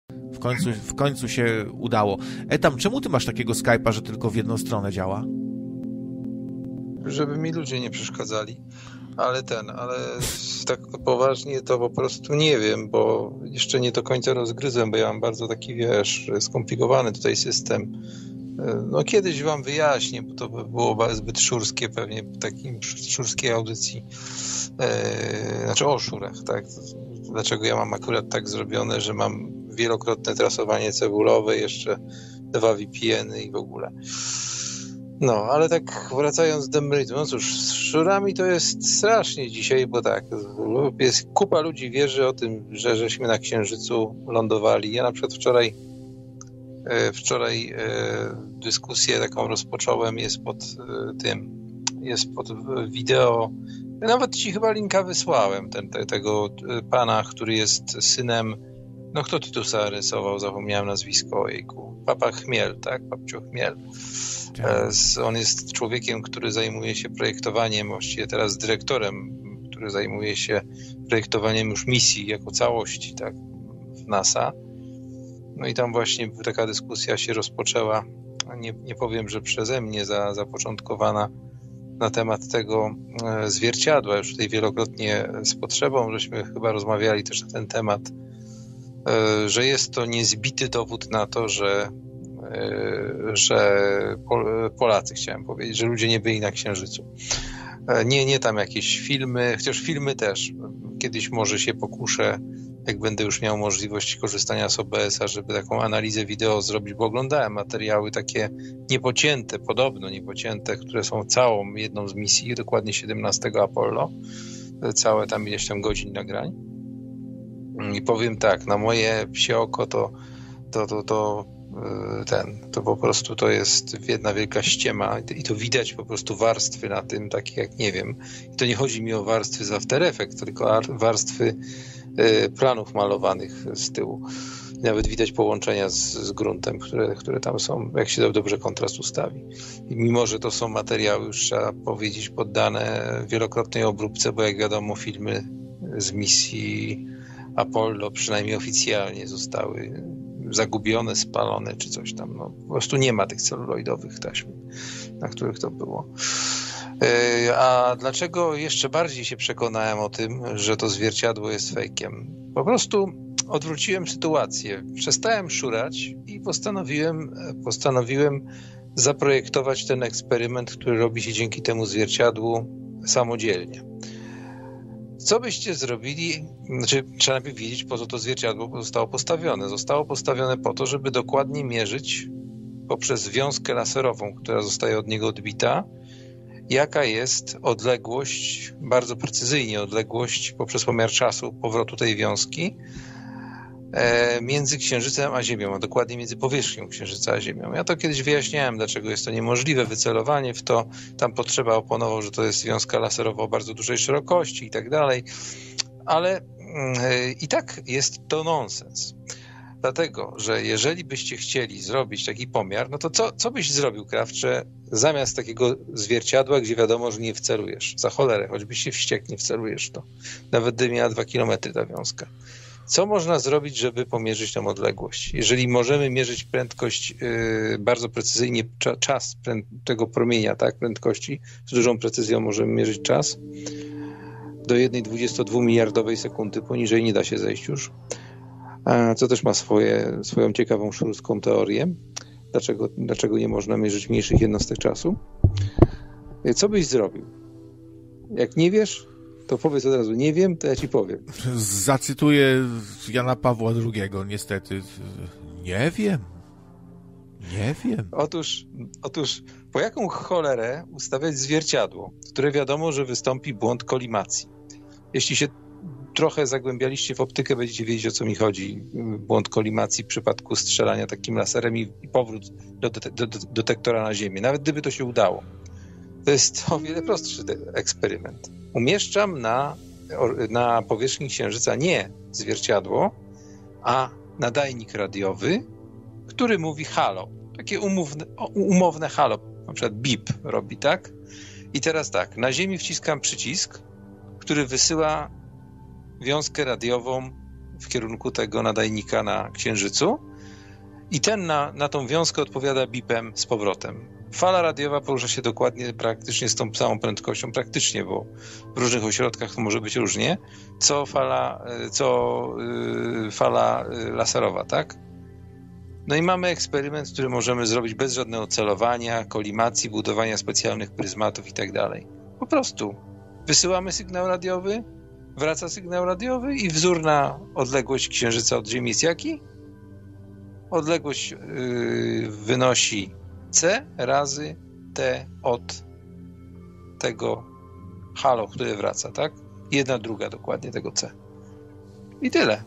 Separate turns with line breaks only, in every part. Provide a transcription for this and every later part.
W końcu się udało. Tam, czemu ty masz takiego Skype'a, że tylko w jedną stronę działa?
Żeby mi ludzie nie przeszkadzali. Ale tak poważnie to po prostu nie wiem, bo jeszcze nie do końca rozgryzłem, bo ja mam bardzo taki, skomplikowany tutaj system. No kiedyś wam wyjaśnię, bo to by było zbyt szurskie pewnie, takim szurskiej audycji, znaczy o szurach, tak? Dlaczego ja mam akurat tak zrobione, że mam wielokrotne trasowanie cebulowe, jeszcze 2 VPN-y i w ogóle. No, ale tak wracając do meritum, no cóż, z szurami to jest strasznie dzisiaj, bo tak, jest kupa ludzi wierzy o tym, że żeśmy na Księżycu lądowali. Ja na przykład wczoraj dyskusję taką rozpocząłem, jest pod wideo, nawet ci chyba linka wysłałem, tego pana, który jest synem, no kto Tytusa rysował, zapomniałem nazwisko, ojejku, Papa Chmiel, tak, Papcio Chmiel. On jest człowiekiem, który zajmuje się projektowaniem, właściwie teraz dyrektorem, który zajmuje się projektowaniem już misji jako całości, tak, w NASA. No i tam właśnie taka dyskusja się rozpoczęła, nie powiem, że przeze mnie zapoczątkowana, na temat tego zwierciadła. Już tutaj wielokrotnie z Potrzebą żeśmy chyba rozmawiali też na ten temat, że jest to niezbity dowód na to, że Polacy, chciałem powiedzieć, że ludzie nie byli na Księżycu. Nie tam jakieś filmy, chociaż filmy też. Kiedyś może się pokuszę, jak będę już miał możliwość korzystania z OBS-a, żeby taką analizę wideo zrobić, bo oglądałem materiały takie podobno niepocięte, które są całą jedną z misji, dokładnie 17 Apollo, całe tam ileś tam godzin nagrań. I powiem tak, na moje psie oko to po prostu to jest jedna wielka ściema i to widać po prostu warstwy na tym, takie jak nie wiem. I to nie chodzi mi o warstwy z After Effects, tylko warstwy planów malowanych z tyłu. Nawet widać połączenia z gruntem, które tam są, jak się dobrze kontrast ustawi. I mimo, że to są materiały, już trzeba powiedzieć, poddane wielokrotnej obróbce, bo jak wiadomo, filmy z misji Apollo, przynajmniej oficjalnie, zostały zagubione, spalone czy coś tam. No, po prostu nie ma tych celuloidowych taśm, na których to było. A dlaczego jeszcze bardziej się przekonałem o tym, że to zwierciadło jest fejkiem? Po prostu odwróciłem sytuację. Przestałem szurać i postanowiłem zaprojektować ten eksperyment, który robi się dzięki temu zwierciadłu samodzielnie. Co byście zrobili? Znaczy, trzeba najpierw wiedzieć, po co to zwierciadło zostało postawione. Zostało postawione po to, żeby dokładnie mierzyć poprzez wiązkę laserową, która zostaje od niego odbita, jaka jest odległość, bardzo precyzyjnie odległość poprzez pomiar czasu powrotu tej wiązki między Księżycem a Ziemią, a dokładnie między powierzchnią Księżyca a Ziemią. Ja to kiedyś wyjaśniałem, dlaczego jest to niemożliwe, wycelowanie w to. Tam Potrzeba oponował, że to jest wiązka laserowa o bardzo dużej szerokości i tak dalej, ale i tak jest to nonsens. Dlatego, że jeżeli byście chcieli zrobić taki pomiar, no to co byś zrobił, Krawcze, zamiast takiego zwierciadła, gdzie wiadomo, że nie wcelujesz? Za cholerę, choćbyś się wściekł, nie wcelujesz to. Nawet gdyby miała 2 kilometry ta wiązka. Co można zrobić, żeby pomierzyć tą odległość? Jeżeli możemy mierzyć prędkość bardzo precyzyjnie, czas tego promienia, tak, prędkości, z dużą precyzją możemy mierzyć czas, do 1,22 miliardowej sekundy, poniżej nie da się zejść już, co też ma swoją ciekawą szurską teorię, dlaczego nie można mierzyć mniejszych jednostek czasu. Co byś zrobił? Jak nie wiesz, to powiedz od razu, nie wiem, to ja ci powiem.
Zacytuję Jana Pawła II, niestety. Nie wiem.
Otóż po jaką cholerę ustawiać zwierciadło, w które wiadomo, że wystąpi błąd kolimacji? Jeśli się trochę zagłębialiście w optykę, będziecie wiedzieć, o co mi chodzi. Błąd kolimacji w przypadku strzelania takim laserem i powrót do detektora na Ziemię. Nawet gdyby to się udało. To jest o wiele prostszy eksperyment. Umieszczam na powierzchni Księżyca nie zwierciadło, a nadajnik radiowy, który mówi halo. Takie umowne halo. Na przykład bip robi, tak? I teraz tak, na Ziemi wciskam przycisk, który wysyła wiązkę radiową w kierunku tego nadajnika na Księżycu i ten na tą wiązkę odpowiada bipem z powrotem. Fala radiowa porusza się dokładnie praktycznie z tą samą prędkością, praktycznie, bo w różnych ośrodkach to może być różnie, co fala laserowa, tak? No i mamy eksperyment, który możemy zrobić bez żadnego celowania, kolimacji, budowania specjalnych pryzmatów i tak dalej. Po prostu wysyłamy sygnał radiowy, wraca sygnał radiowy i wzór na odległość Księżyca od Ziemi jest jaki? Odległość wynosi C razy T od tego halo, które wraca, tak? 1/2 dokładnie tego C. I tyle.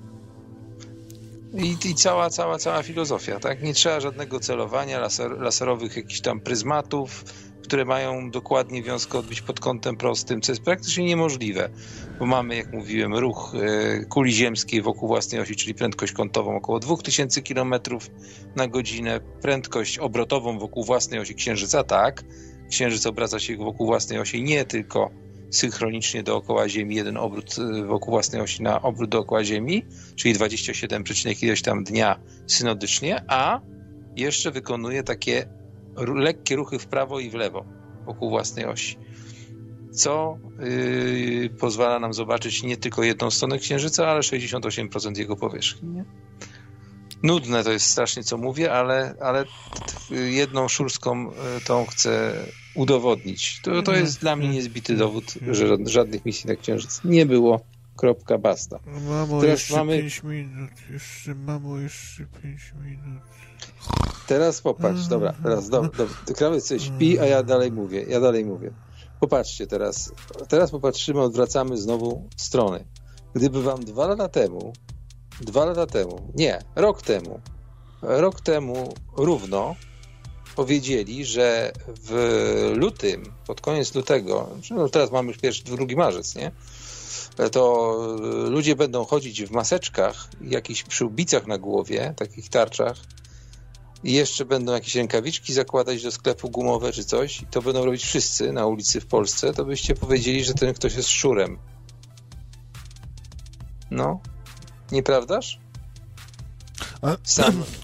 I cała filozofia, tak? Nie trzeba żadnego celowania, laserowych jakichś tam pryzmatów, które mają dokładnie wiązkę odbić pod kątem prostym, co jest praktycznie niemożliwe, bo mamy, jak mówiłem, ruch kuli ziemskiej wokół własnej osi, czyli prędkość kątową około 2000 km na godzinę, prędkość obrotową wokół własnej osi Księżyca, tak, Księżyc obraca się wokół własnej osi nie tylko synchronicznie dookoła Ziemi, jeden obrót wokół własnej osi na obrót dookoła Ziemi, czyli 27, ileś tam dnia synodycznie, a jeszcze wykonuje takie lekkie ruchy w prawo i w lewo wokół własnej osi, co pozwala nam zobaczyć nie tylko jedną stronę Księżyca, ale 68% jego powierzchni. Nie? Nudne to jest strasznie, co mówię, ale jedną szurską tą chcę udowodnić. To jest dla mnie niezbity dowód, że żadnych misji na Księżyc nie było. Kropka, basta.
Mamo, teraz jeszcze mamy 5 minut. Jeszcze 5 minut.
Teraz popatrz, dobra. Krawiec coś śpi, a ja dalej mówię. Popatrzcie teraz. Teraz popatrzymy, odwracamy znowu strony. Gdyby wam rok temu równo powiedzieli, że w lutym, pod koniec lutego, no teraz mamy już 2 marzec, nie? To ludzie będą chodzić w maseczkach, jakichś przyłbicach na głowie, takich tarczach i jeszcze będą jakieś rękawiczki zakładać do sklepu gumowe czy coś i to będą robić wszyscy na ulicy w Polsce, to byście powiedzieli, że ten ktoś jest szczurem. No, nieprawdaż? Sam.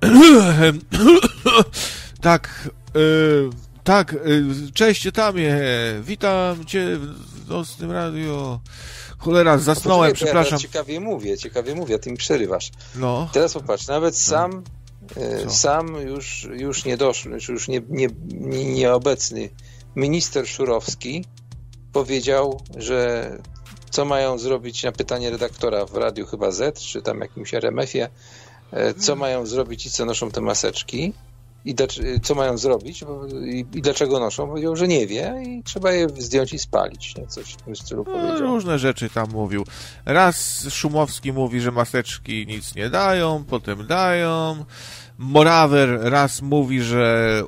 Tak, cześć Tamie, witam cię w nocnym radio. Cholera, zasnąłem, przepraszam.
Ja ciekawie mówię, a ty mi przerywasz.
No.
Teraz popatrz, nawet sam już niedoszły, już nieobecny minister Szurowski powiedział, że co mają zrobić na pytanie redaktora w radiu chyba Z, czy tam jakimś RMF-ie, co mają zrobić ci, co noszą te maseczki i co mają zrobić i dlaczego noszą. Powiedział, że nie wie i trzeba je zdjąć i spalić. Nie? Coś w tym stylu powiedział.
Różne rzeczy tam mówił. Raz Szumowski mówi, że maseczki nic nie dają, potem dają. Morawer raz mówi, że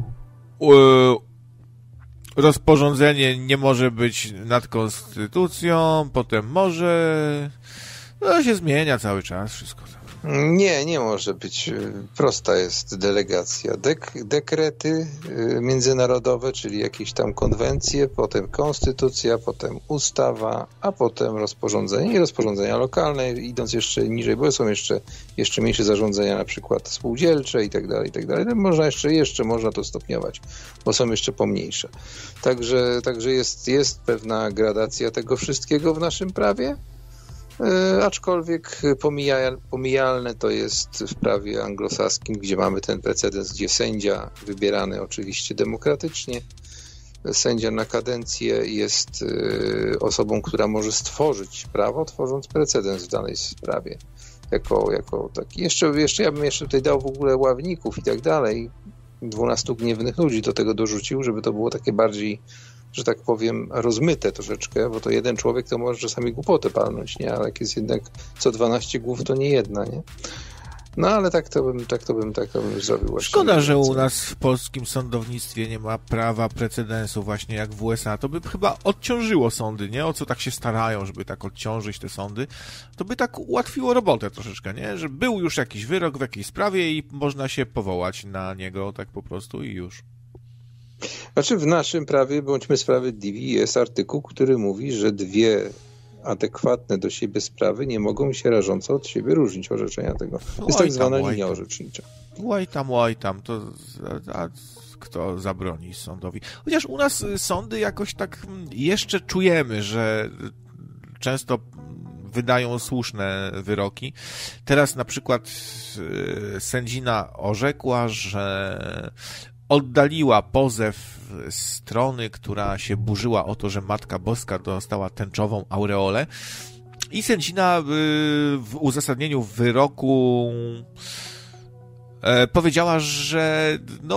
rozporządzenie nie może być nad konstytucją, potem może. No się zmienia cały czas wszystko.
Nie może być. Prosta jest delegacja. Dekrety międzynarodowe, czyli jakieś tam konwencje, potem konstytucja, potem ustawa, a potem rozporządzenie i rozporządzenia lokalne, idąc jeszcze niżej, bo są jeszcze mniejsze zarządzenia, na przykład spółdzielcze i tak dalej. Można jeszcze można to stopniować, bo są jeszcze pomniejsze. Także jest pewna gradacja tego wszystkiego w naszym prawie. Aczkolwiek pomijalne to jest w prawie anglosaskim, gdzie mamy ten precedens, gdzie sędzia wybierany oczywiście demokratycznie, sędzia na kadencję jest osobą, która może stworzyć prawo, tworząc precedens w danej sprawie. Jako taki. Ja bym tutaj dał w ogóle ławników i tak dalej, 12 gniewnych ludzi do tego dorzucił, żeby to było takie bardziej, że tak powiem, rozmyte troszeczkę, bo to jeden człowiek to może czasami głupotę palnąć, nie? Ale jak jest jednak co 12 głów, to nie jedna, nie? No ale tak to bym zrobił właśnie.
Szkoda, że u nas w polskim sądownictwie nie ma prawa precedensu właśnie jak w USA. To by chyba odciążyło sądy, nie? O co tak się starają, żeby tak odciążyć te sądy? To by tak ułatwiło robotę troszeczkę, nie? Że był już jakiś wyrok w jakiejś sprawie i można się powołać na niego tak po prostu i już.
Znaczy w naszym prawie, bądźmy sprawiedliwi, jest artykuł, który mówi, że adekwatne do siebie sprawy nie mogą się rażąco od siebie różnić orzeczenia tego. To jest tak zwana linia orzecznicza.
Oj tam, to kto zabroni sądowi? Chociaż u nas sądy jakoś tak jeszcze czujemy, że często wydają słuszne wyroki. Teraz na przykład sędzina orzekła, że oddaliła pozew strony, która się burzyła o to, że Matka Boska dostała tęczową aureolę, i sędzina w uzasadnieniu wyroku powiedziała, że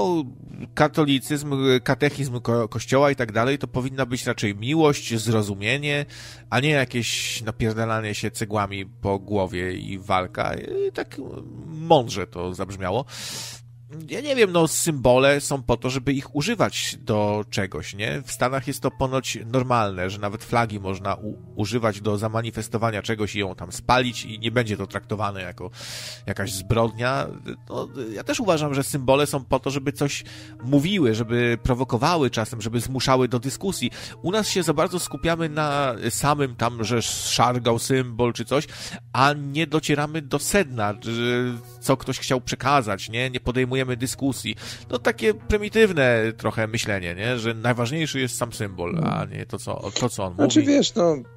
katolicyzm, katechizm Kościoła i tak dalej to powinna być raczej miłość, zrozumienie, a nie jakieś napierdalanie się cegłami po głowie i walka. I tak mądrze to zabrzmiało. Ja nie wiem, symbole są po to, żeby ich używać do czegoś, nie? W Stanach jest to ponoć normalne, że nawet flagi można używać do zamanifestowania czegoś i ją tam spalić i nie będzie to traktowane jako jakaś zbrodnia. Ja też uważam, że symbole są po to, żeby coś mówiły, żeby prowokowały czasem, żeby zmuszały do dyskusji. U nas się za bardzo skupiamy na samym tam, że szargał symbol czy coś, a nie docieramy do sedna, co ktoś chciał przekazać, nie? Nie podejmujemy dyskusji. Takie prymitywne trochę myślenie, nie? Że najważniejszy jest sam symbol, a nie to, co on mówi.
Znaczy wiesz,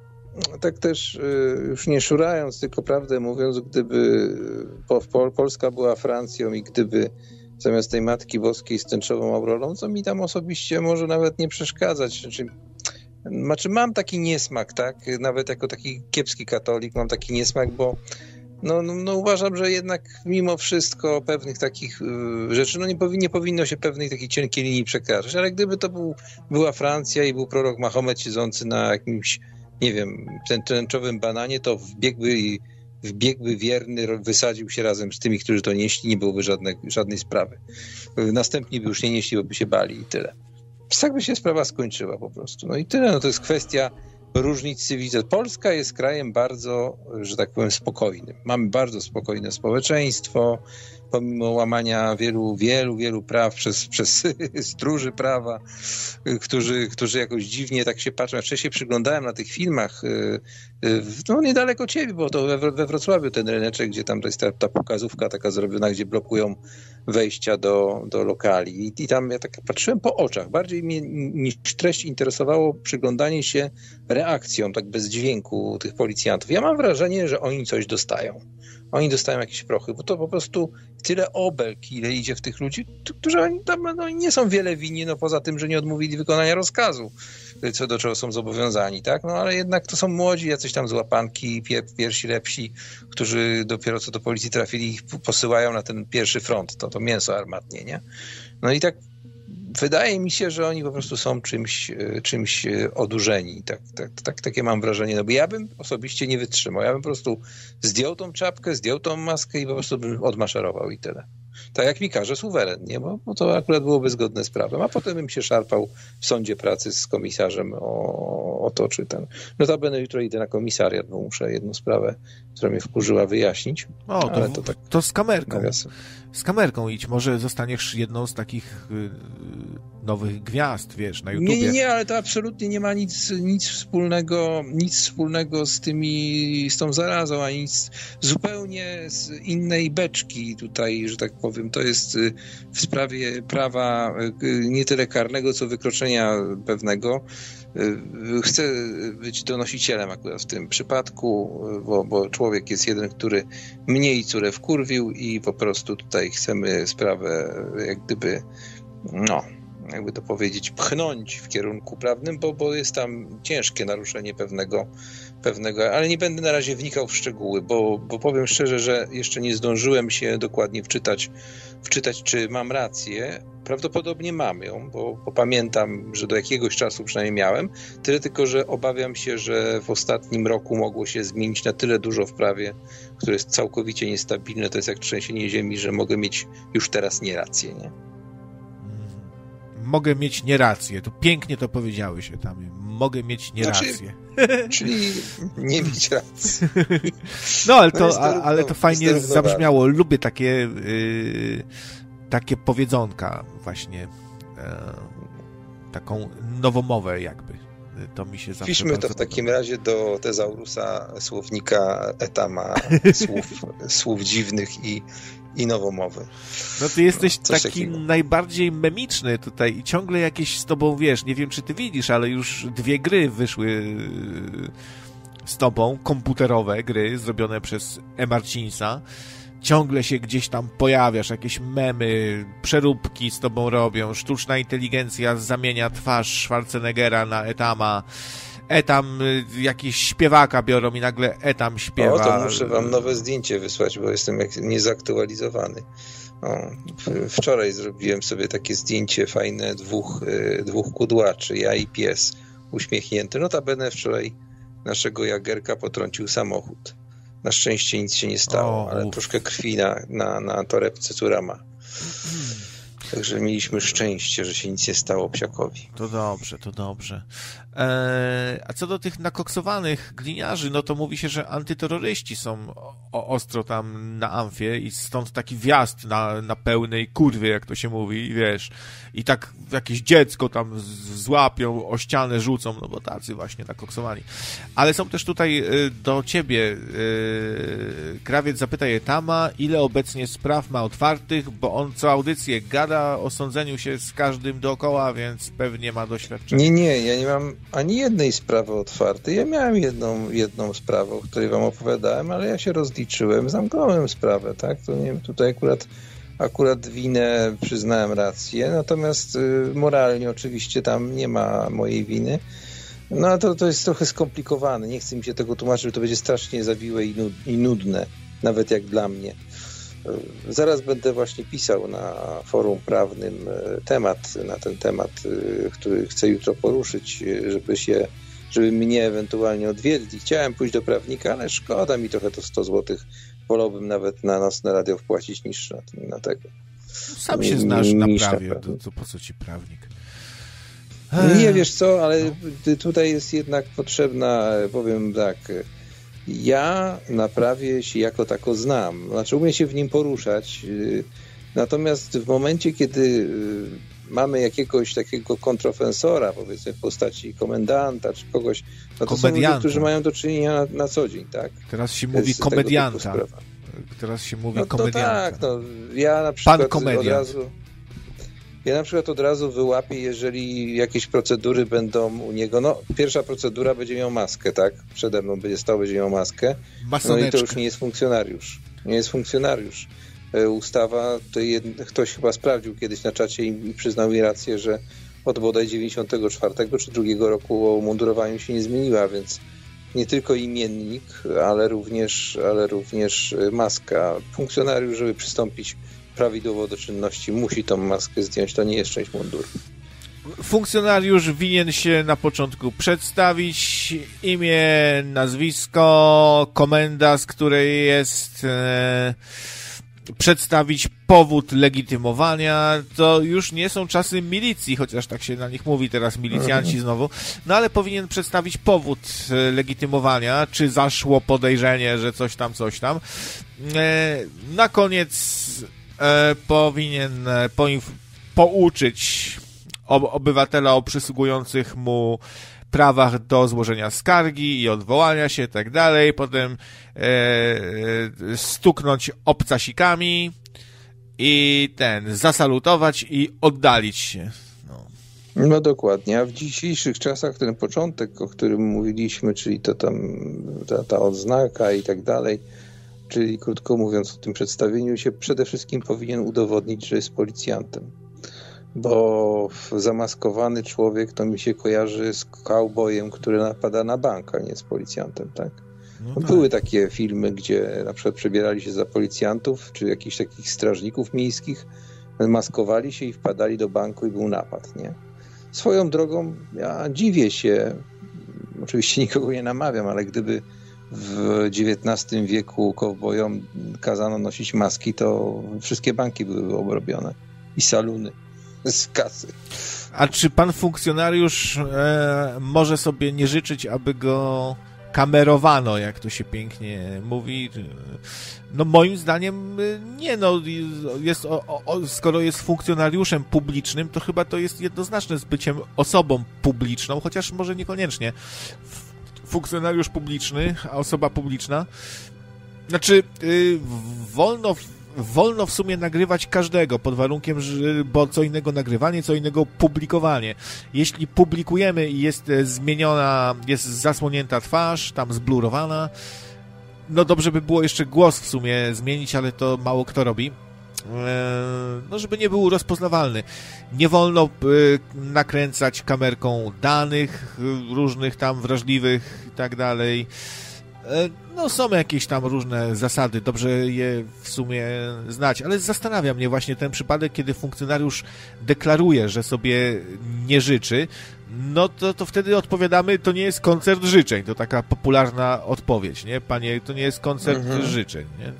tak też już nie szurając, tylko prawdę mówiąc, gdyby Polska była Francją i gdyby zamiast tej Matki Boskiej z tęczową aureolą, co mi tam osobiście może nawet nie przeszkadzać. Znaczy mam taki niesmak, tak? Nawet jako taki kiepski katolik mam taki niesmak, bo uważam, że jednak mimo wszystko pewnych takich rzeczy, nie powinno się pewnej takiej cienkiej linii przekraczać, ale gdyby to była Francja i był prorok Mahomet siedzący na jakimś, nie wiem, tęczowym bananie, to wbiegłby wierny, wysadził się razem z tymi, którzy to nieśli, nie byłoby żadnej sprawy. Następni by już nie nieśli, bo by się bali i tyle. Tak by się sprawa skończyła po prostu. I tyle, to jest kwestia różnic cywilizacji. Polska jest krajem bardzo, że tak powiem, spokojnym. Mamy bardzo spokojne społeczeństwo, pomimo łamania wielu praw przez stróży prawa, którzy jakoś dziwnie tak się patrzą. Ja wcześniej przyglądałem na tych filmach, niedaleko ciebie, bo to we Wrocławiu ten ryneczek, gdzie tam jest ta pokazówka taka zrobiona, gdzie blokują wejścia do lokali. I tam ja tak patrzyłem po oczach. Bardziej mnie niż treść interesowało przyglądanie się reakcją, tak bez dźwięku tych policjantów. Ja mam wrażenie, że oni coś dostają. Oni dostają jakieś prochy, bo to po prostu tyle obelg, ile idzie w tych ludzi, którzy oni tam nie są wiele winni, poza tym, że nie odmówili wykonania rozkazu, co do czego są zobowiązani, tak? Ale jednak to są młodzi, jacyś tam z łapanki, pierwsi lepsi, którzy dopiero co do policji trafili i ich posyłają na ten pierwszy front, to mięso armatnie, nie? I tak wydaje mi się, że oni po prostu są czymś odurzeni. Takie mam wrażenie. Bo ja bym osobiście nie wytrzymał. Ja bym po prostu zdjął tą czapkę, zdjął tą maskę i po prostu bym odmaszerował i tyle. Tak jak mi każe suweren, nie? Bo to akurat byłoby zgodne z prawem. A potem bym się szarpał w sądzie pracy z komisarzem o to, czy ten. Notabene jutro idę na komisariat, bo muszę jedną sprawę, która mnie wkurzyła, wyjaśnić.
To z kamerką. Z kamerką idź. Może zostaniesz jedną z takich nowych gwiazd, wiesz, na YouTubie.
Nie, ale to absolutnie nie ma nic wspólnego z tą zarazą, ani nic zupełnie z innej beczki tutaj, że tak powiem. To jest w sprawie prawa nie tyle karnego, co wykroczenia pewnego. Chcę być donosicielem akurat w tym przypadku, bo człowiek jest jeden, który mnie i córę wkurwił i po prostu tutaj chcemy sprawę jak gdyby, jakby to powiedzieć, pchnąć w kierunku prawnym, bo jest tam ciężkie naruszenie pewnego, ale nie będę na razie wnikał w szczegóły, bo powiem szczerze, że jeszcze nie zdążyłem się dokładnie wczytać, czy mam rację. Prawdopodobnie mam ją, bo pamiętam, że do jakiegoś czasu przynajmniej miałem. Tyle tylko, że obawiam się, że w ostatnim roku mogło się zmienić na tyle dużo w prawie, które jest całkowicie niestabilne, to jest jak trzęsienie ziemi, że mogę mieć już teraz nierację, nie?
Mogę mieć nierację. To pięknie to powiedziałeś tam. Mogę mieć nierację.
Czyli nie mieć racji.
Ale to fajnie zabrzmiało. Lubię takie powiedzonka właśnie, taką nowomowę jakby To mi się zawsze
Piszmy to w takim razie do tezaurusa słownika Etama, słów dziwnych i nowomowy.
No ty jesteś
Coś
taki
takiego.
najbardziej memiczny tutaj i ciągle jakieś z tobą, wiesz, nie wiem czy ty widzisz, ale już 2 gry wyszły z tobą, komputerowe gry zrobione przez E. Marcinsa. Ciągle się gdzieś tam pojawiasz, jakieś memy, przeróbki z tobą robią, sztuczna inteligencja zamienia twarz Schwarzeneggera na Etama. Etam jakieś śpiewaka biorą i nagle Etam śpiewa.
O, to muszę wam nowe zdjęcie wysłać, bo jestem niezaktualizowany. Wczoraj zrobiłem sobie takie zdjęcie fajne dwóch kudłaczy, ja i pies uśmiechnięty. Notabene wczoraj naszego Jagerka potrącił samochód. Na szczęście nic się nie stało, ale troszkę krwi na torebce córa ma. Także mieliśmy szczęście, że się nic nie stało psiakowi.
To dobrze. A co do tych nakoksowanych gliniarzy, no to mówi się, że antyterroryści są ostro tam na Amfie i stąd taki wjazd na pełnej kurwie, jak to się mówi, wiesz, i tak jakieś dziecko tam złapią, o ścianę rzucą, no bo tacy właśnie nakoksowani. Ale są też tutaj do ciebie, Krawiec zapytaj Etama, ile obecnie spraw ma otwartych, bo on co audycję gada o sądzeniu się z każdym dookoła, więc pewnie ma doświadczenie.
Nie, ja nie mam ani jednej sprawy otwartej. Ja miałem jedną sprawę, o której wam opowiadałem, ale ja się rozliczyłem, zamknąłem sprawę, tak? To nie wiem, tutaj akurat winę przyznałem rację, natomiast moralnie oczywiście tam nie ma mojej winy. No a to jest trochę skomplikowane. Nie chcę mi się tego tłumaczyć, że to będzie strasznie zawiłe i nudne, nawet jak dla mnie. Zaraz będę właśnie pisał na forum prawnym na ten temat, który chcę jutro poruszyć, żeby mnie ewentualnie odwiedli. Chciałem pójść do prawnika, ale szkoda mi trochę to 100 zł. Wolałbym nawet na nocne radio wpłacić niż na tego.
Sam się znasz na prawie, to po co ci prawnik?
Nie, wiesz co, ale tutaj jest jednak potrzebna, powiem tak, ja na prawie się jako tako znam, znaczy umiem się w nim poruszać, natomiast w momencie, kiedy mamy jakiegoś takiego kontrofensora, powiedzmy w postaci komendanta czy kogoś, no to są ludzie, którzy mają do czynienia na co dzień, tak?
Teraz się mówi komedianta. Teraz się mówi komedianta.
Tak, ja na przykład od razu wyłapię, jeżeli jakieś procedury będą u niego. No, pierwsza procedura będzie miał maskę, tak? Przede mną będzie miał maskę. No i to już nie jest funkcjonariusz. Nie jest funkcjonariusz. Ustawa, to ktoś chyba sprawdził kiedyś na czacie i przyznał mi rację, że od bodaj 94 czy 2 roku o umundurowaniu się nie zmieniła, więc nie tylko imiennik, ale również maska. Funkcjonariusz, żeby przystąpić prawidłowo do czynności, musi tą maskę zdjąć, to nie jest część munduru.
Funkcjonariusz winien się na początku przedstawić, imię, nazwisko, komenda, z której jest, przedstawić powód legitymowania. To już nie są czasy milicji, chociaż tak się na nich mówi teraz, milicjanci znowu, no ale powinien przedstawić powód legitymowania, czy zaszło podejrzenie, że coś tam. Na koniec powinien pouczyć obywatela o przysługujących mu prawach do złożenia skargi i odwołania się, tak dalej. Potem stuknąć obcasikami i zasalutować i oddalić się.
No dokładnie, a w dzisiejszych czasach ten początek, o którym mówiliśmy, czyli to tam ta odznaka i tak dalej, czyli krótko mówiąc, w tym przedstawieniu się przede wszystkim powinien udowodnić, że jest policjantem. Bo zamaskowany człowiek to mi się kojarzy z cowboyem, który napada na bank, a nie z policjantem, tak? No tak. Były takie filmy, gdzie na przykład przebierali się za policjantów, czy jakichś takich strażników miejskich, maskowali się i wpadali do banku i był napad, nie? Swoją drogą ja dziwię się, oczywiście nikogo nie namawiam, ale gdyby w XIX wieku kowbojom kazano nosić maski, to wszystkie banki byłyby obrobione i saluny z kasy.
A czy pan funkcjonariusz może sobie nie życzyć, aby go kamerowano, jak to się pięknie mówi. No moim zdaniem nie, no skoro jest funkcjonariuszem publicznym, to chyba to jest jednoznaczne z byciem osobą publiczną, chociaż może niekoniecznie. Funkcjonariusz publiczny, a osoba publiczna, znaczy wolno w sumie nagrywać każdego, pod warunkiem, że, bo co innego nagrywanie, co innego publikowanie. Jeśli publikujemy i jest zmieniona, jest zasłonięta twarz, tam zblurowana, no dobrze by było jeszcze głos w sumie zmienić, ale to mało kto robi. No, żeby nie był rozpoznawalny. Nie wolno nakręcać kamerką danych różnych tam wrażliwych i tak dalej. No są jakieś tam różne zasady, dobrze je w sumie znać, ale zastanawia mnie właśnie ten przypadek, kiedy funkcjonariusz deklaruje, że sobie nie życzy, no to wtedy odpowiadamy, to nie jest koncert życzeń, to taka popularna odpowiedź, nie? Panie, to nie jest koncert życzeń, nie?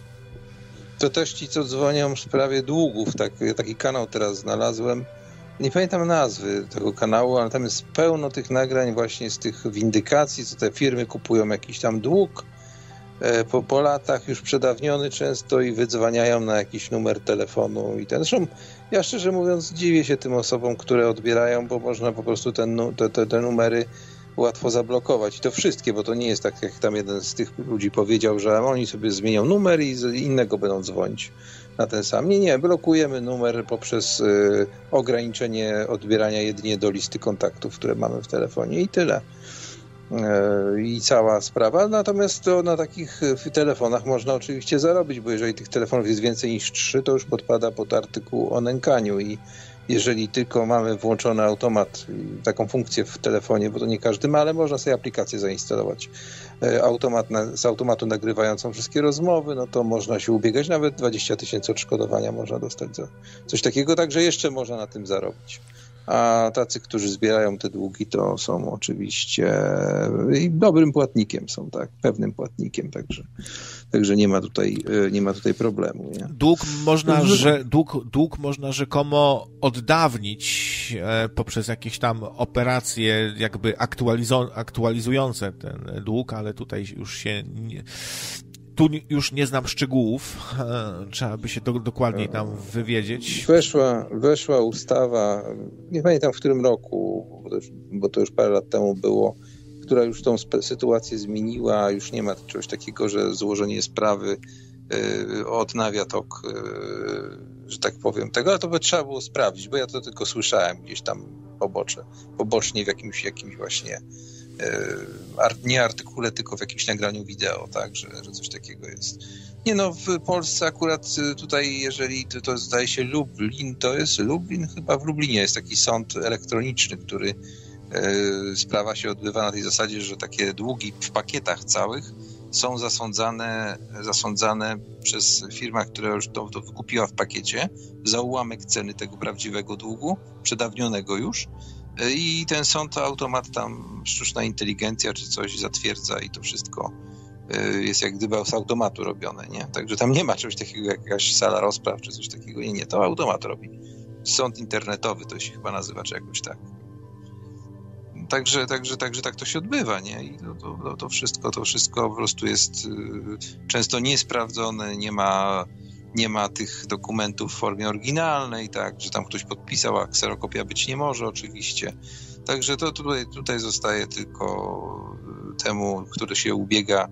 To też ci, co dzwonią w sprawie długów, taki kanał teraz znalazłem, nie pamiętam nazwy tego kanału, ale tam jest pełno tych nagrań właśnie z tych windykacji, co te firmy kupują jakiś tam dług po latach już przedawniony często i wydzwaniają na jakiś numer telefonu i ten. Zresztą ja szczerze mówiąc dziwię się tym osobom, które odbierają, bo można po prostu te numery łatwo zablokować. I to wszystkie, bo to nie jest tak, jak tam jeden z tych ludzi powiedział, że oni sobie zmienią numer i z innego będą dzwonić na ten sam. Nie, blokujemy numer poprzez ograniczenie odbierania jedynie do listy kontaktów, które mamy w telefonie i tyle. I cała sprawa. Natomiast to na takich telefonach można oczywiście zarobić, bo jeżeli tych telefonów jest więcej niż 3, to już podpada pod artykuł o nękaniu i jeżeli tylko mamy włączony automat, taką funkcję w telefonie, bo to nie każdy ma, ale można sobie aplikację zainstalować. Z automatu nagrywającą wszystkie rozmowy, no to można się ubiegać, nawet 20 000 odszkodowania można dostać za coś takiego, także jeszcze można na tym zarobić. A tacy, którzy zbierają te długi, to są oczywiście dobrym płatnikiem, są tak, pewnym płatnikiem, także nie ma tutaj problemu. Nie?
Dług można rzekomo oddawnić poprzez jakieś tam operacje jakby aktualizujące ten dług, ale tutaj już nie znam szczegółów, trzeba by się dokładniej tam wywiedzieć.
Weszła ustawa, nie pamiętam w którym roku, bo to już parę lat temu było, która już tą sytuację zmieniła, już nie ma czegoś takiego, że złożenie sprawy odnawia tok, że tak powiem, tego, ale to by trzeba było sprawdzić, bo ja to tylko słyszałem gdzieś tam pobocznie w jakimś właśnie nie artykule, tylko w jakimś nagraniu wideo, tak, że coś takiego jest. Nie no, w Polsce akurat tutaj, jeżeli to zdaje się Lublin, to jest Lublin, chyba w Lublinie jest taki sąd elektroniczny, który sprawa się odbywa na tej zasadzie, że takie długi w pakietach całych są zasądzane przez firmę, która już to wykupiła w pakiecie za ułamek ceny tego prawdziwego długu, przedawnionego już. I ten sąd automat tam, sztuczna inteligencja czy coś zatwierdza i to wszystko jest jak gdyby z automatu robione, nie? Także tam nie ma czegoś takiego jak jakaś sala rozpraw czy coś takiego. Nie, to automat robi. Sąd internetowy to się chyba nazywa, czy jakoś tak. Także tak to się odbywa, nie? I to wszystko po prostu jest często niesprawdzone, nie ma tych dokumentów w formie oryginalnej, tak, że tam ktoś podpisał, a kserokopia być nie może oczywiście. Także to tutaj zostaje tylko temu, który się ubiega,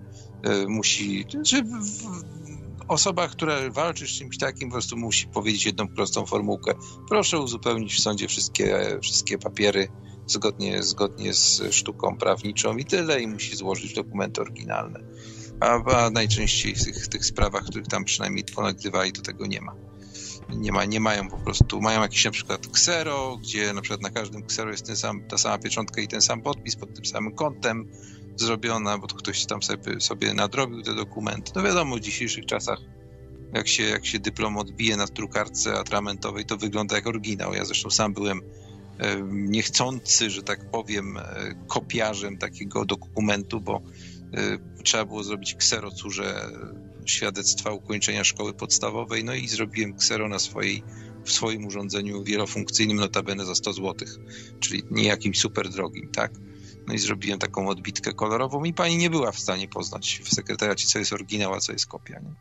osoba, która walczy z czymś takim, po prostu musi powiedzieć jedną prostą formułkę. Proszę uzupełnić w sądzie wszystkie papiery zgodnie z sztuką prawniczą i tyle, i musi złożyć dokumenty oryginalne. A najczęściej w tych sprawach, których tam przynajmniej ponagrywali, to tego nie ma. Nie mają po prostu, mają jakiś na przykład ksero, gdzie na przykład na każdym ksero jest ta sama pieczątka i ten sam podpis pod tym samym kątem zrobiona, bo to ktoś tam sobie nadrobił te dokumenty. No wiadomo, w dzisiejszych czasach jak się dyplom odbije na drukarce atramentowej, to wygląda jak oryginał. Ja zresztą sam byłem niechcący, że tak powiem, kopiarzem takiego dokumentu, bo trzeba było zrobić kserocurze świadectwa ukończenia szkoły podstawowej, no i zrobiłem ksero w swoim urządzeniu wielofunkcyjnym, notabene za 100 zł, czyli nie jakimś super drogim, tak? No i zrobiłem taką odbitkę kolorową i pani nie była w stanie poznać w sekretariacie, co jest oryginał, a co jest kopia. Nie?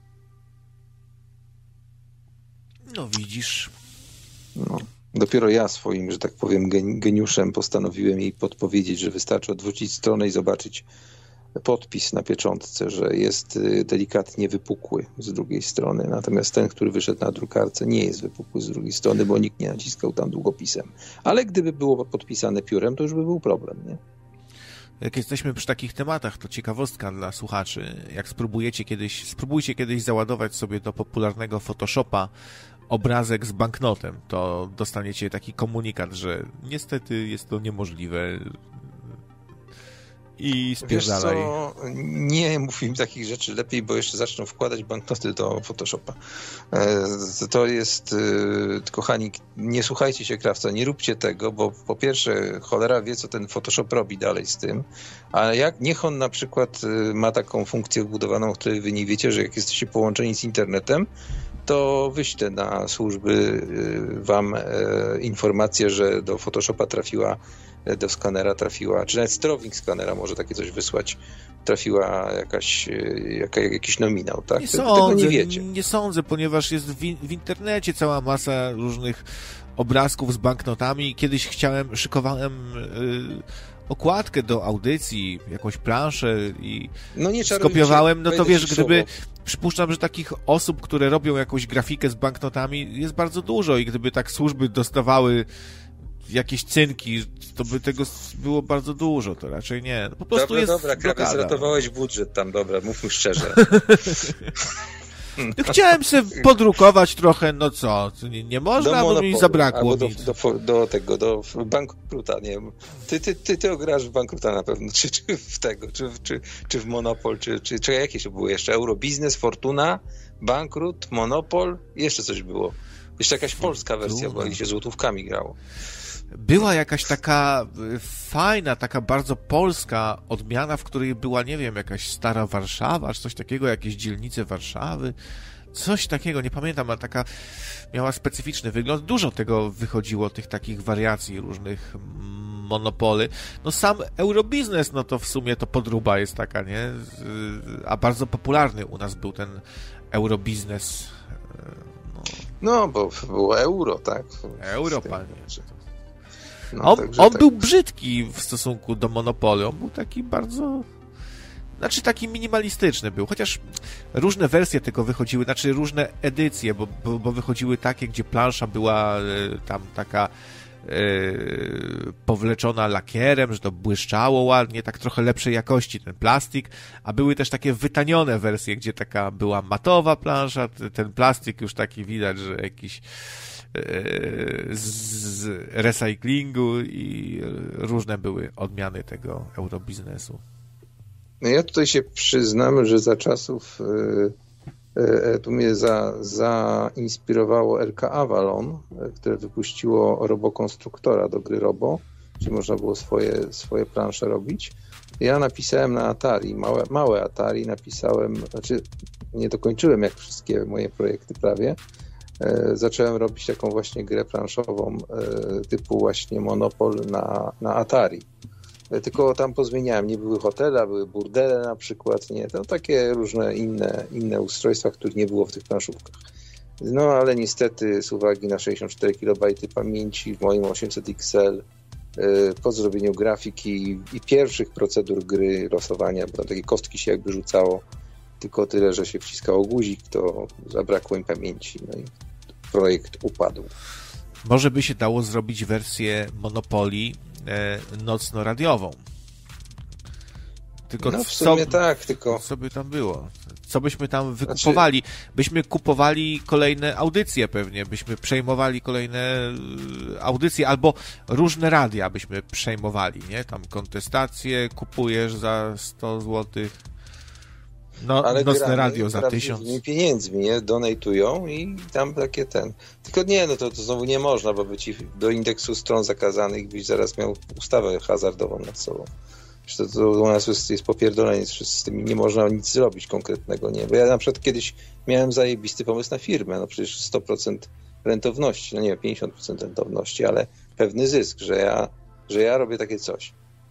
No widzisz.
No. Dopiero ja swoim, że tak powiem, geniuszem postanowiłem jej podpowiedzieć, że wystarczy odwrócić stronę i zobaczyć podpis na pieczątce, że jest delikatnie wypukły z drugiej strony. Natomiast ten, który wyszedł na drukarce, nie jest wypukły z drugiej strony, bo nikt nie naciskał tam długopisem. Ale gdyby było podpisane piórem, to już by był problem, nie?
Jak jesteśmy przy takich tematach, to ciekawostka dla słuchaczy. Jak spróbujcie kiedyś załadować sobie do popularnego Photoshopa obrazek z banknotem, to dostaniecie taki komunikat, że niestety jest to niemożliwe i spierdalaj.
Wiesz co, nie mów im takich rzeczy lepiej, bo jeszcze zaczną wkładać banknoty do Photoshopa. To jest, kochani, nie słuchajcie się krawca, nie róbcie tego, bo po pierwsze cholera wie, co ten Photoshop robi dalej z tym, a niech on na przykład ma taką funkcję wbudowaną, o której wy nie wiecie, że jak jesteście połączeni z internetem, to wyślę na służby wam informację, że do Photoshopa do skanera trafiła, czy nawet sterownik skanera może takie coś wysłać, trafiła jakiś nominał, tak?
Tego nie wiecie. Nie sądzę, ponieważ jest w internecie cała masa różnych obrazków z banknotami. Kiedyś szykowałem okładkę do audycji, jakąś planszę i skopiowałem, no to wiesz, przypuszczam, że takich osób, które robią jakąś grafikę z banknotami jest bardzo dużo i gdyby tak służby dostawały jakieś cynki, to by tego było bardzo dużo, to raczej nie. Po prostu
dobra, krawiec, zratowałeś budżet tam, dobra, mówmy szczerze.
Chciałem sobie podrukować trochę, no co, nie można, bo mi zabrakło.
Do bankruta, nie wiem. Ty ograsz w bankruta na pewno, czy w Monopol, czy jakieś to były jeszcze? Eurobiznes, Fortuna, Bankrut, Monopol, jeszcze coś było. Jeszcze jakaś polska wersja była, gdzie się złotówkami grało.
Była jakaś taka fajna, taka bardzo polska odmiana, w której była, nie wiem, jakaś stara Warszawa, czy coś takiego, jakieś dzielnice Warszawy, coś takiego, nie pamiętam, ale taka miała specyficzny wygląd. Dużo tego wychodziło, tych takich wariacji różnych Monopoly. No sam Eurobiznes, no to w sumie to podróba jest taka, nie? A bardzo popularny u nas był ten Eurobiznes.
No, bo było euro, tak?
Euro, panie. No, on był brzydki w stosunku do Monopoly. On był taki bardzo... Znaczy taki minimalistyczny był. Chociaż różne wersje tego wychodziły, znaczy różne edycje, bo wychodziły takie, gdzie plansza była tam taka powleczona lakierem, że to błyszczało ładnie, tak trochę lepszej jakości ten plastik, a były też takie wytanione wersje, gdzie taka była matowa plansza, ten plastik już taki widać, że jakiś z recyklingu i różne były odmiany tego Eurobiznesu.
No ja tutaj się przyznam, że za czasów tu mnie zainspirowało LK Avalon, które wypuściło Robokonstruktora do gry Robo, czyli można było swoje plansze robić. Ja napisałem na Atari, małe Atari, znaczy nie dokończyłem jak wszystkie moje projekty prawie. Zacząłem robić taką właśnie grę planszową typu właśnie Monopol na Atari. Tylko tam pozmieniałem, nie były hotele, były burdele na przykład, nie, to takie różne inne ustrojstwa, których nie było w tych planszówkach. No ale niestety z uwagi na 64 KB pamięci w moim 800 XL po zrobieniu grafiki i pierwszych procedur gry, losowania, bo tam takie kostki się jakby rzucało, tylko tyle, że się wciskało guzik, to zabrakło im pamięci, no i projekt upadł.
Może by się dało zrobić wersję Monopoly nocno-radiową. Tylko
no w sumie tak, tylko...
Co by tam było? Co byśmy tam wykupowali? Byśmy kupowali kolejne audycje pewnie, byśmy przejmowali kolejne audycje, albo różne radia byśmy przejmowali, nie? Tam kontestacje kupujesz za 100 złotych. No, ale nocne radio za 1000.
Pieniędzmi, nie? Donatują i tam takie Tylko nie, no to znowu nie można, bo by ci do indeksu stron zakazanych byś zaraz miał ustawę hazardową nad sobą. To u nas jest popierdolenie z tym, nie można nic zrobić konkretnego, nie? Bo ja na przykład kiedyś miałem zajebisty pomysł na firmę, no przecież 100% rentowności, no nie, 50% rentowności, ale pewny zysk, że ja robię takie coś.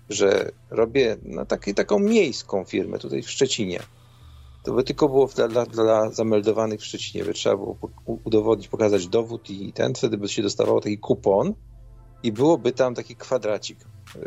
że robię taką miejską firmę tutaj w Szczecinie. To by tylko było dla zameldowanych w Szczecinie, by trzeba było udowodnić, pokazać dowód i wtedy by się dostawało taki kupon i byłoby tam taki kwadracik,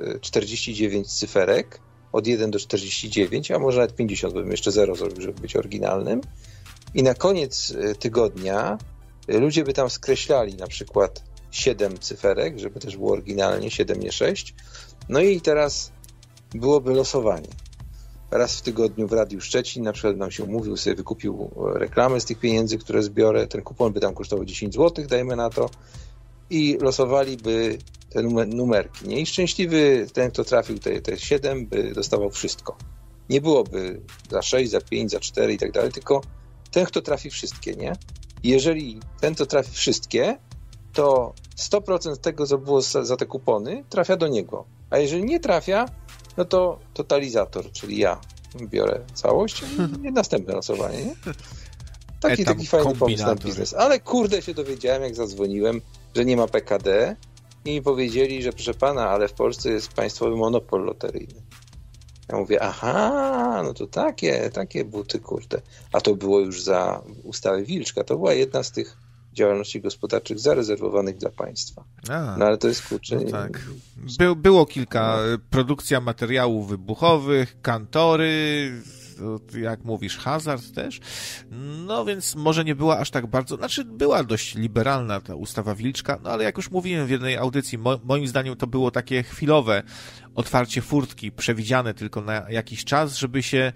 49 cyferek, od 1 do 49, a może nawet 50, bo bym jeszcze 0 zrobił, żeby być oryginalnym. I na koniec tygodnia ludzie by tam skreślali na przykład 7 cyferek, żeby też było oryginalnie, 7, nie 6. No i teraz byłoby losowanie. Raz w tygodniu w Radiu Szczecin na przykład nam się umówił, sobie wykupił reklamę z tych pieniędzy, które zbiorę. Ten kupon by tam kosztował 10 zł, dajmy na to. I losowaliby te numerki. Nie? I szczęśliwy ten, kto trafił te 7, by dostawał wszystko. Nie byłoby za 6, za 5, za 4 i tak dalej, tylko ten, kto trafi wszystkie, nie? I jeżeli ten, kto trafi wszystkie, to 100% tego, co było za te kupony, trafia do niego. A jeżeli nie trafia, no to totalizator, czyli ja biorę całość i następne losowanie, nie? Taki fajny pomysł na biznes. Ale kurde się dowiedziałem, jak zadzwoniłem, że nie ma PKD i mi powiedzieli, że proszę pana, ale w Polsce jest państwowy monopol loteryjny. Ja mówię, aha, no to takie buty, kurde. A to było już za ustawy Wilczka. To była jedna z tych działalności gospodarczych zarezerwowanych dla państwa. No ale to jest, kurczę... No tak.
Było kilka, produkcja materiałów wybuchowych, kantory, jak mówisz, hazard też. No więc może nie była aż tak bardzo, znaczy była dość liberalna ta ustawa Wilczka, no ale jak już mówiłem w jednej audycji, moim zdaniem to było takie chwilowe otwarcie furtki, przewidziane tylko na jakiś czas, żeby się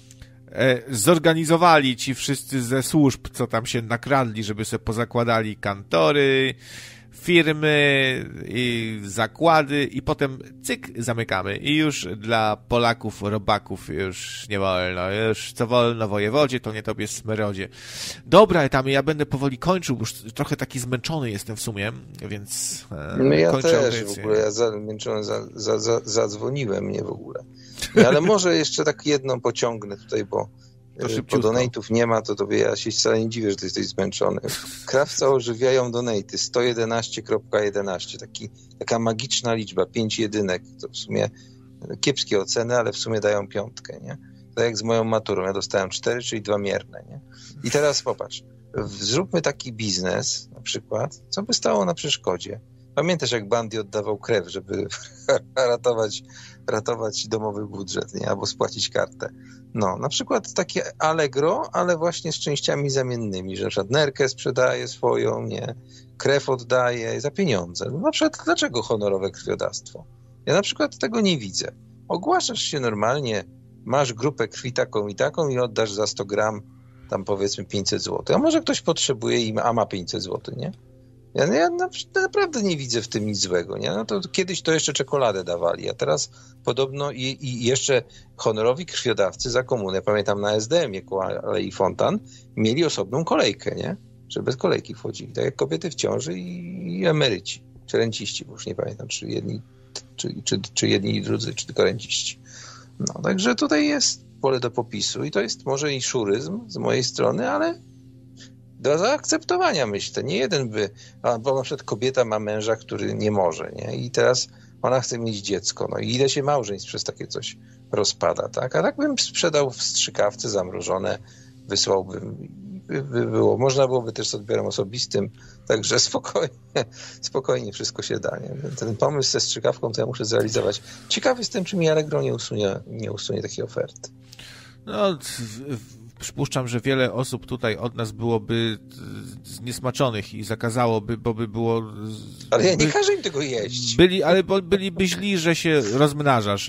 zorganizowali ci wszyscy ze służb, co tam się nakradli, żeby sobie pozakładali kantory, firmy i zakłady i potem cyk, zamykamy. I już dla Polaków, robaków już nie wolno. Już co wolno wojewodzie, to nie tobie smrodzie. Dobra, Etamy, ja będę powoli kończył, bo już trochę taki zmęczony jestem w sumie, więc
no ja
kończę
też
audycję.
W ogóle, ja zmęczony zadzwoniłem mnie w ogóle. No, ale może jeszcze tak jedną pociągnę tutaj, bo donate'ów nie ma, to tobie ja się wcale nie dziwię, że ty jesteś zmęczony. Krawca ożywiają donate'y 111.11, taka magiczna liczba, 5 jedynek, to w sumie kiepskie oceny, ale w sumie dają 5, nie? Tak jak z moją maturą, ja dostałem 4, czyli 2 mierne, nie? I teraz popatrz, zróbmy taki biznes, na przykład, co by stało na przeszkodzie. Pamiętasz, jak Bandy oddawał krew, żeby ratować domowy budżet, nie? Albo spłacić kartę. No, na przykład takie Allegro, ale właśnie z częściami zamiennymi, że na przykład nerkę sprzedaje swoją, nie? Krew oddaje za pieniądze. No, na przykład dlaczego honorowe krwiodawstwo? Ja na przykład tego nie widzę. Ogłaszasz się normalnie, masz grupę krwi taką i oddasz za 100 gram tam powiedzmy 500 zł. A może ktoś potrzebuje a ma 500 zł, nie? Ja naprawdę nie widzę w tym nic złego, nie? No to kiedyś to jeszcze czekoladę dawali, a teraz podobno i jeszcze honorowi krwiodawcy za komunę, pamiętam na SDM-ie koło Alei Fontan, mieli osobną kolejkę, nie? Że bez kolejki wchodzili, tak jak kobiety w ciąży i emeryci, czy renciści, bo już nie pamiętam, czy jedni i drudzy, czy tylko renciści. No, także tutaj jest pole do popisu i to jest może i szuryzm z mojej strony, ale do zaakceptowania, myślę. Nie jeden bo na przykład kobieta ma męża, który nie może, nie? I teraz ona chce mieć dziecko. No i ile się małżeństw przez takie coś rozpada, tak? A tak bym sprzedał w strzykawce zamrożone, wysłałbym, by było. Można byłoby też z odbiorem osobistym, także spokojnie wszystko się da, nie? Ten pomysł ze strzykawką to ja muszę zrealizować. Ciekawy jestem, czy mi Allegro nie usunie takiej oferty.
No, przypuszczam, że wiele osób tutaj od nas byłoby zniesmaczonych i zakazałoby, bo by było...
Ale ja nie każę im tego jeść.
Byliby źli, że się rozmnażasz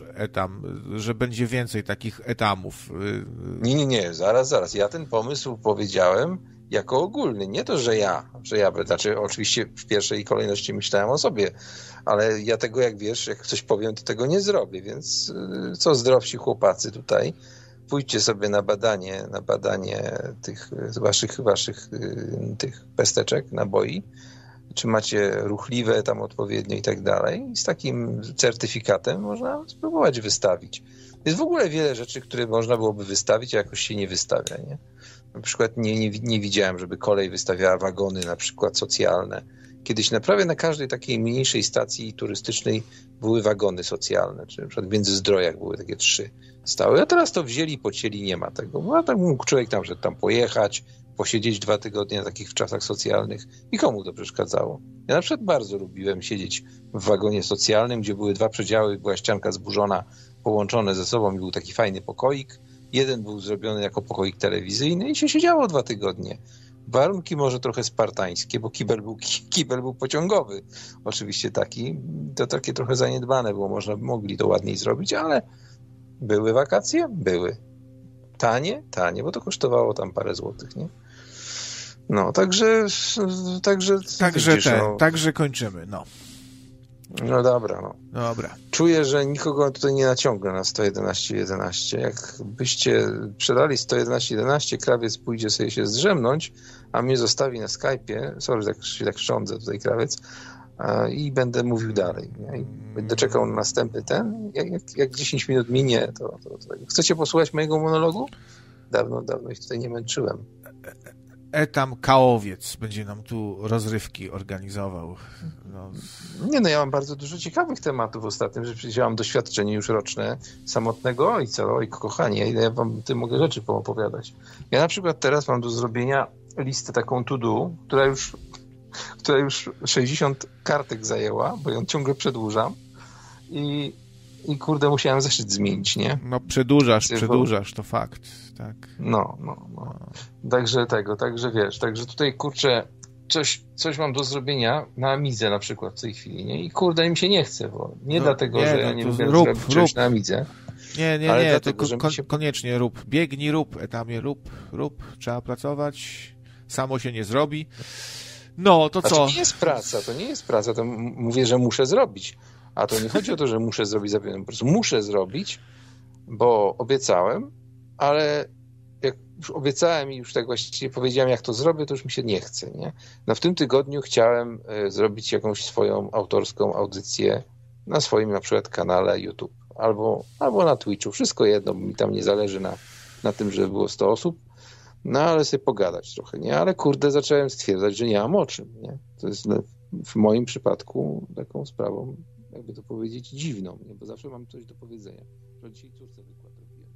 że będzie więcej takich etamów.
Nie, zaraz. Ja ten pomysł powiedziałem jako ogólny. Nie to, że ja, znaczy oczywiście w pierwszej kolejności myślałem o sobie, ale ja tego, jak wiesz, jak coś powiem, to tego nie zrobię, więc co zdrowsi chłopacy tutaj, pójdźcie sobie na badanie tych waszych tych pesteczek, naboi, czy macie ruchliwe tam odpowiednio i tak dalej. I z takim certyfikatem można spróbować wystawić. Jest w ogóle wiele rzeczy, które można byłoby wystawić, a jakoś się nie wystawia, nie? Na przykład nie widziałem, żeby kolej wystawiała wagony na przykład socjalne kiedyś prawie na każdej takiej mniejszej stacji turystycznej były wagony socjalne, czy na przykład w Międzyzdrojach były takie 3 stałe, a teraz to wzięli, pocięli, nie ma tego. No, a tak mógł człowiek tam pojechać, posiedzieć 2 tygodnie na takich czasach socjalnych i komu to przeszkadzało? Ja na przykład bardzo lubiłem siedzieć w wagonie socjalnym, gdzie były 2 przedziały, była ścianka zburzona, połączone ze sobą i był taki fajny pokoik. Jeden był zrobiony jako pokoik telewizyjny i się siedziało 2 tygodnie. Warunki może trochę spartańskie, bo kibel był pociągowy. Oczywiście taki. To takie trochę zaniedbane, bo mogli to ładniej zrobić, ale były wakacje? Były. Tanie, bo to kosztowało tam parę złotych, nie? No, także widzisz,
także kończymy, no.
No dobra, no.
Dobra.
Czuję, że nikogo tutaj nie naciągnę na 111.11. Jakbyście przedali 111.11, krawiec pójdzie sobie się zdrzemnąć, a mnie zostawi na Skype'ie, sorry, tak szcządzę tutaj krawiec, i będę mówił dalej. Nie? I będę czekał na następny ten. Jak 10 minut minie, to chcecie posłuchać mojego monologu? Dawno ich tutaj nie męczyłem.
Etam Kałowiec będzie nam tu rozrywki organizował. No.
Nie, ja mam bardzo dużo ciekawych tematów ostatnio, że przecież ja mam doświadczenie już roczne samotnego ojca, kochanie, ja wam tym mogę rzeczy poopowiadać. Ja na przykład teraz mam do zrobienia listę taką to do, która już 60 kartek zajęła, bo ją ciągle przedłużam i kurde, musiałem zeszyt zmienić, nie?
No przedłużasz, to fakt, tak.
No. Także wiesz, także tutaj kurczę, coś mam do zrobienia na Amidze na przykład w tej chwili, nie? I kurde, im się nie chce, bo dlatego, że ja nie lubię zrobić czegoś na Amidze.
Nie, dlatego, to koniecznie rób. Biegnij, rób, Etamie, rób. Trzeba pracować, samo się nie zrobi. No, to co?
To nie jest praca, to mówię, że muszę zrobić. A to nie chodzi o to, że muszę zrobić zapewne. Po prostu muszę zrobić, bo obiecałem, ale jak już obiecałem i już tak właściwie powiedziałem, jak to zrobię, to już mi się nie chce, nie? No w tym tygodniu chciałem zrobić jakąś swoją autorską audycję na swoim na przykład kanale YouTube albo na Twitchu. Wszystko jedno, bo mi tam nie zależy na tym, żeby było 100 osób. No ale sobie pogadać trochę, nie? Ale kurde, zacząłem stwierdzać, że nie mam o czym, nie? To jest w moim przypadku taką sprawą, jakby to powiedzieć, dziwną, nie? Bo zawsze mam coś do powiedzenia. Że dzisiaj córce wykład robiłem.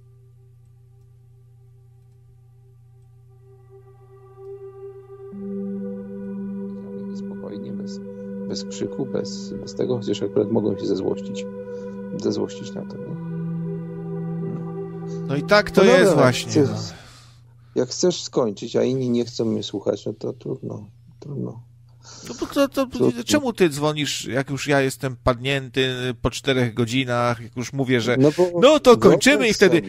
Spokojnie, bez krzyku, bez tego, chociaż akurat mogłem się zezłościć na to, nie?
No i tak to jest właśnie.
Jak chcesz skończyć, a inni nie chcą mnie słuchać, no to trudno.
No bo czemu ty dzwonisz, jak już ja jestem padnięty po 4 godzinach, jak już mówię, że no to kończymy i wtedy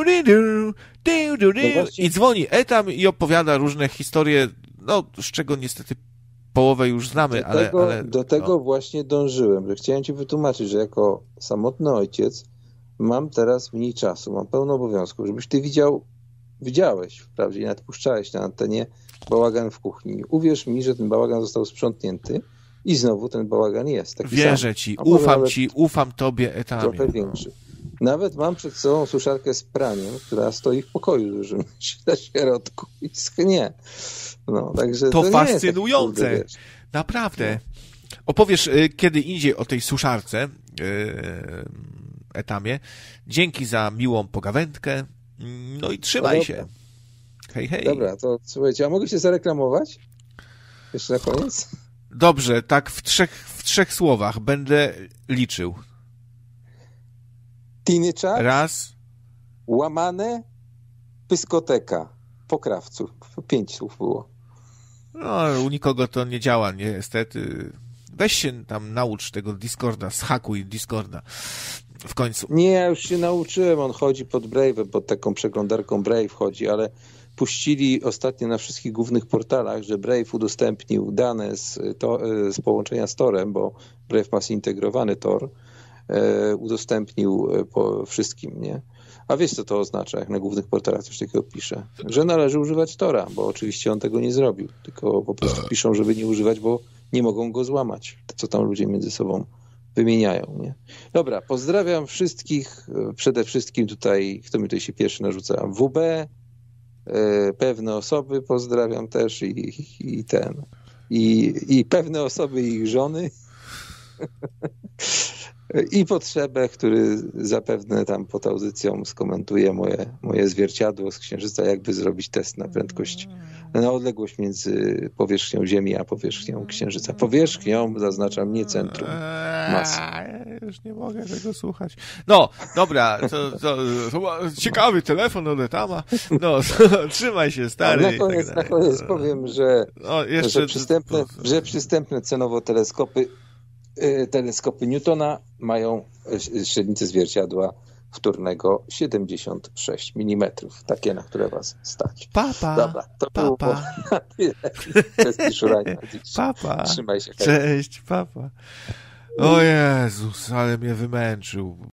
i dzwoni Etam i opowiada różne historie, no z czego niestety połowę już znamy, ale
do tego właśnie dążyłem, że chciałem ci wytłumaczyć, że jako samotny ojciec mam teraz mniej czasu, mam pełno obowiązków, żebyś ty widziałeś wprawdzie i nadpuszczałeś na antenie bałagan w kuchni. Uwierz mi, że ten bałagan został sprzątnięty i znowu ten bałagan jest. Taki
Wierzę
sam.
ci, ufam tobie, Etamie.
Trochę większy. Nawet mam przed sobą suszarkę z praniem, która stoi w pokoju dużym na środku i schnie. No, także
to fascynujące.
Tak, kurde,
naprawdę. Opowiesz kiedy indziej o tej suszarce, Etamie. Dzięki za miłą pogawędkę. No i trzymaj się. Hej.
Dobra, to słuchajcie, a mogę się zareklamować? Jeszcze na koniec?
Dobrze, tak w trzech słowach będę liczył.
Tinyczak.
Raz.
Łamane. Pyskoteka. Po krawcu. 5 słów było.
No, u nikogo to nie działa, niestety. Weź się tam naucz tego Discorda, zhakuj Discorda. W końcu.
Nie, ja już się nauczyłem, on chodzi pod Brave'em, pod taką przeglądarką Brave chodzi, ale puścili ostatnio na wszystkich głównych portalach, że Brave udostępnił dane z połączenia z Torem, bo Brave ma zintegrowany Tor, udostępnił po wszystkim, nie? A wiesz, co to oznacza, jak na głównych portalach coś takiego pisze? Że należy używać Tora, bo oczywiście on tego nie zrobił, tylko po prostu piszą, żeby nie używać, bo nie mogą go złamać, to co tam ludzie między sobą wymieniają, nie? Dobra, pozdrawiam wszystkich, przede wszystkim tutaj, kto mi tutaj się pierwszy narzuca, WB, pewne osoby pozdrawiam też i i pewne osoby i ich żony i potrzebę, który zapewne tam pod audycją skomentuje moje zwierciadło z Księżyca, jakby zrobić test na prędkość, na odległość między powierzchnią Ziemi a powierzchnią Księżyca. Powierzchnią zaznaczam, nie centrum masy.
Już nie mogę tego słuchać. No, dobra, to ciekawy telefon od Etama. No, trzymaj się, stary.
Na koniec powiem, że przystępne cenowo teleskopy Newtona mają średnicę zwierciadła wtórnego 76 mm. Takie, na które was stać.
Papa.
Dobra, to było na tyle. Kwestii szurania dziś.
Papa.
Trzymaj się.
Cześć, papa. O Jezus, ale mnie wymęczył.